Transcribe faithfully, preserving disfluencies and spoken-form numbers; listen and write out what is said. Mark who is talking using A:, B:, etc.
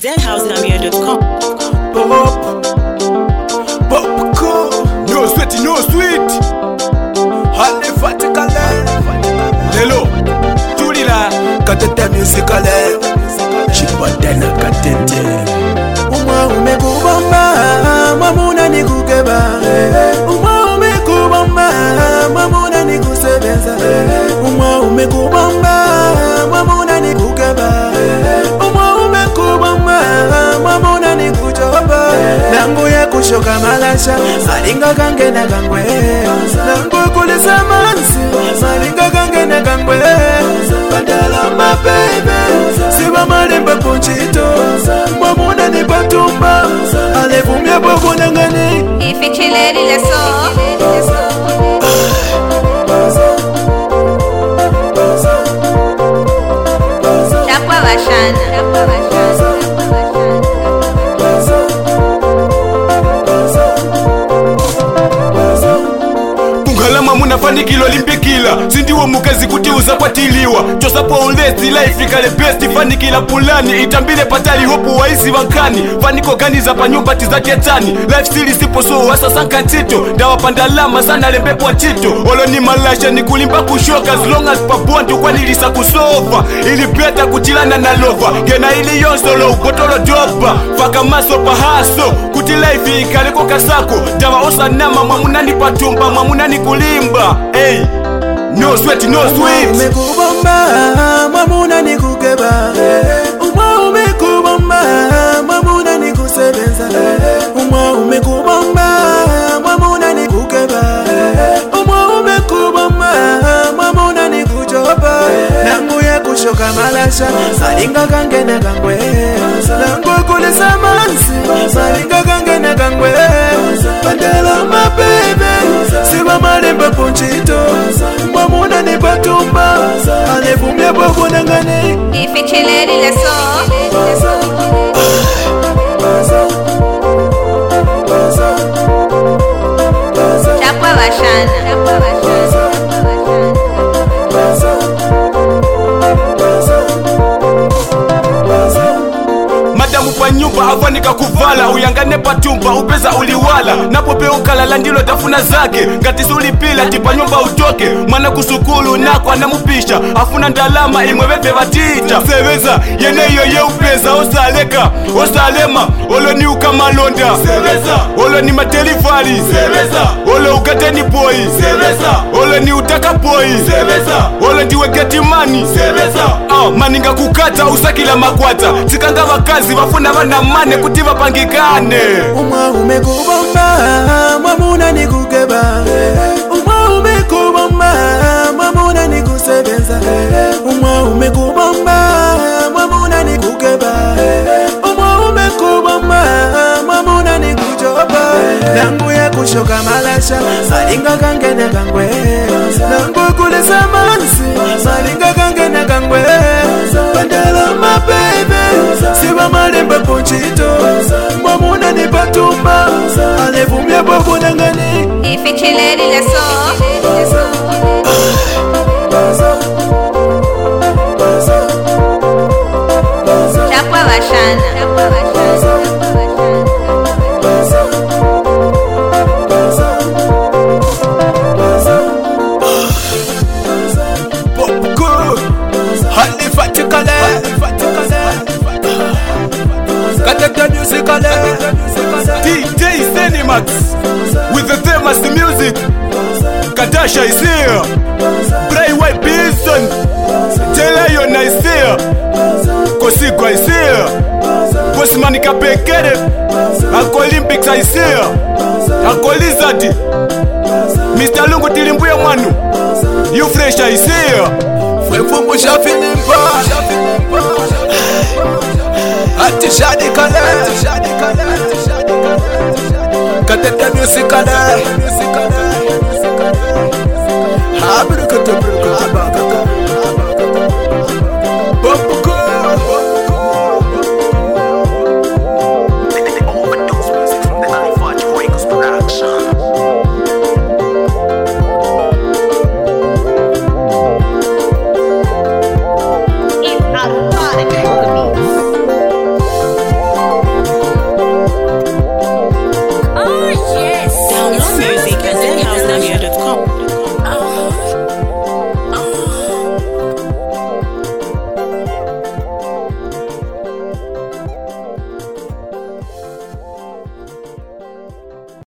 A: zen house gambia dot com.
B: Pop, popcorn, no sweet, no sweet. Honey fatikale, lelo, tulila, katete musicale, chipatena katete.
C: Umwa umekubamba, mamuna nikukeba. Umwa umekubamba, mamuna nikusebeza. Umwa umekubamba, mamuna nikukeba. Umwa umekubamba, mamuna nikujoba. Nangu ya kushoka malasha, malinga kange na kangwe. Nangu kulisa mansi, malinga kange na kangwe. Badala my baby, siba malemba ponchito. Mamuna ni batumba, alevumia bogo nangani.
D: Ifichileri leso. Chakwa washana.
B: Fanikilo limpikila sindiwo mukezi kutiuza kwatiliwa chosapo ulezi life ikale best fanikila pulani itambile patali hopu waisi wankani faniko gani za panyumbati za ketani lifestyle sipo so wasa sanka ntito dawa pandalama sana lembepo chito olo ni malasha ni kulimba kushoka as long as pabuantu kwa nilisa kusova ili beta kutilana na lova gena ili yonsolo upotolo dopa faka maso pahaso kuti life ikale kwa kasako dawa osa nama mamunani patumba mamunani kulimba. Hey, no sweat, no sweat.
C: Umekubamba, mamuna nikukeba. Umwa umekubamba, mamuna nikusebeza. Umwa umekubamba, mamuna nikukeba. Umwa umekubamba, mamuna nikujoba. Nangu ya kushoka malasha, malinga kange na kangwe. Nangu kulisa mansi, malinga kange na kangwe. Badala my baby, siba malemba ponchito. Mamuna ni batumba, alevumia bogo nangani.
D: Ifichileri leso. Chakwa washana.
B: Madamu pa nyumba avanika kuvala uyangane patumba upeza uliwala napope ukalala ndilo tafuna zake ngati ulipila tipa nyumba utoke mwana kusukulu nako anamupisha afuna ndalama imwebebe batita seveza yeneyo ye upeza osaleka osalema olo ni ukamalonda seveza olo ni matelifali seveza olo ukateni boy seveza olo ni utaka boy seveza olo ndiwe geti mani seveza ah maninga kukata usakila makwata tikanga wakazi wafuna wana mane kutiva pangikane.
C: Umwa umekubamba, mamuna nikukeba. Umwa umekubamba, mamuna nikusebeza. Umwa umekubamba, mamuna nikukeba. Umwa umekubamba, mamuna nikujoba. Nangu ya kushoka malasha, malinga kange na kangwe. Nangu kulisa mansi, malinga kange na kangwe. Badala my baby, siba malemba ponchito. Mamuna ni batumba, alevumia bogo nangani.
D: Ifichileri leso. Chakwa washana.
B: Popcorn, honey fatikale, katete musicale, D J Zenimax with the famous music. Kadasha is here, Bray White Bison, Jelayon is here, Kosigwa is here, Bosman Kapekere, Ako Olympics is here, Ako Lizard, Mister Lungu Tilimbuya Manu, You Fresh is here.
C: Mfumu shafilimba, ati shadi kale, katete musicale, habru kutubru kutubaka.